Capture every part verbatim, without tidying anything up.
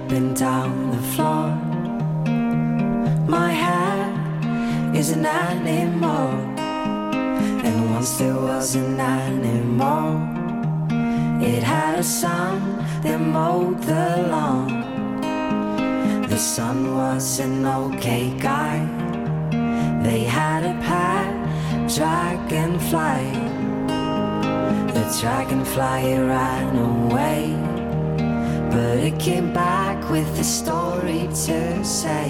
dripping down the floor. My hair isn't animal, and once there was an animal. It had a son that mowed the lawn. The son was an okay guy. They had a pet dragonfly. The dragonfly ran away, but it came back with a story to say.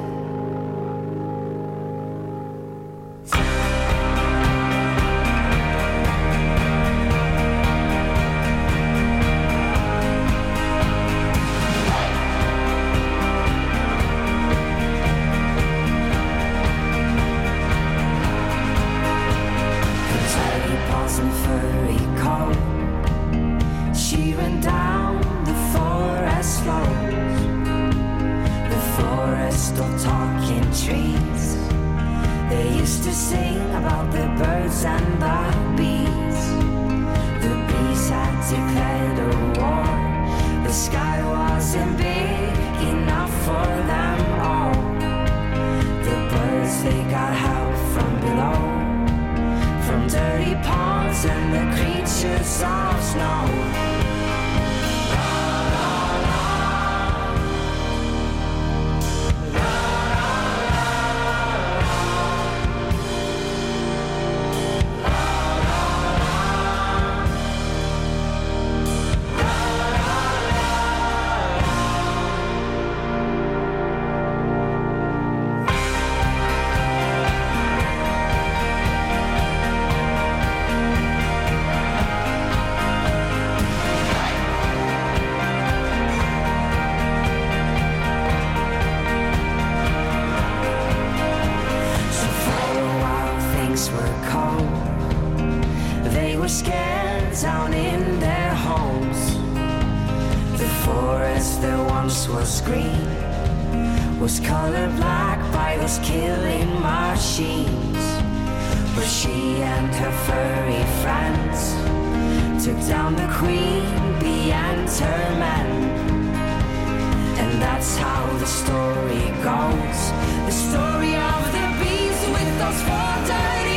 The story goes, the story of the beast with those four dirty